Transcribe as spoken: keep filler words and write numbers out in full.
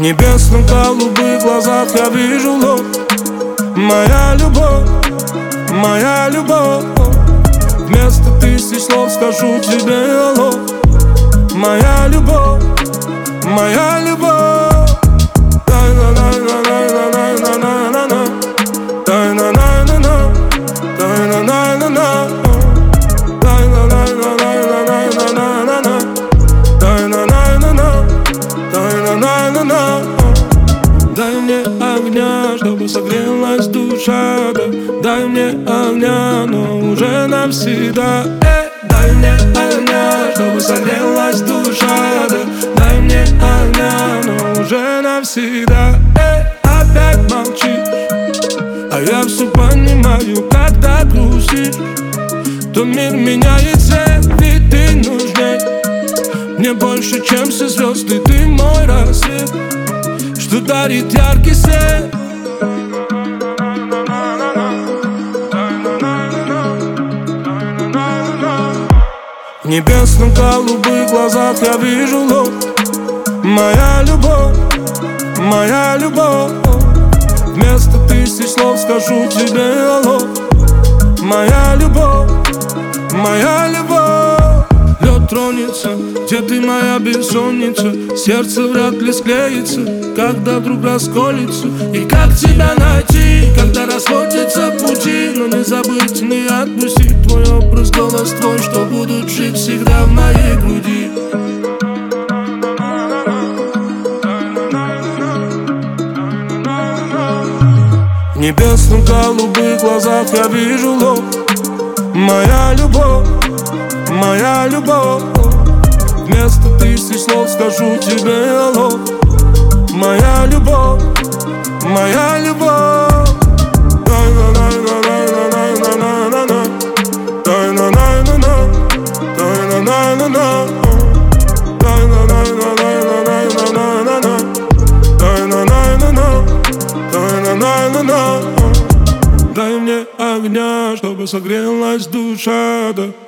небесно-голубых глазах я вижу ложь. Моя любовь, моя любовь. Вместо тысяч слов скажу тебе алло. Моя любовь, моя любовь. Дай-на-на-на-на-на-на-на-на-на. Дай-на-на-на-на, дай-на-на-на-на. Дай-на-на-на-на-на-на-на-на. Дай-на-на-на-на, дай-на-на-на-на. Дай мне огня, чтобы согрелась душа, да. Дай мне огня, но уже навсегда. Эй, дай мне огня, чтобы согрелась душа, да. Дай мне огня, но уже навсегда. Эй, опять молчишь, а я все понимаю, когда грустишь. То мир меняется, ведь ты нужней мне больше, чем все звезды. Ты мой рассвет, что дарит яркий свет. В небесно-голубых глазах я вижу ложь. Моя любовь, моя любовь. Вместо тысяч слов скажу тебе алло. Моя любовь, моя любовь. Лед тронется, где ты моя бессонница. Сердце вряд ли склеится, когда вдруг расколется. И как тебя найти, когда расходятся пути? Но не забыть, не отпустить твой образ, голос твой, что будут жить всегда в моей груди. В небесно-голубых глазах я вижу ложь. Моя любовь, моя любовь. Вместо тысяч слов скажу тебе алло. Моя любовь, моя любовь. Дай-на-на-на-на-на-на-на-на. Дай-на-на-на-на, дай-на-на-на-на. Дай-на-на-на-на-на-на-на-на. Дай-на-на-на-на, дай-на-на-на-на. Дай мне огня, чтобы согрелась душа, да.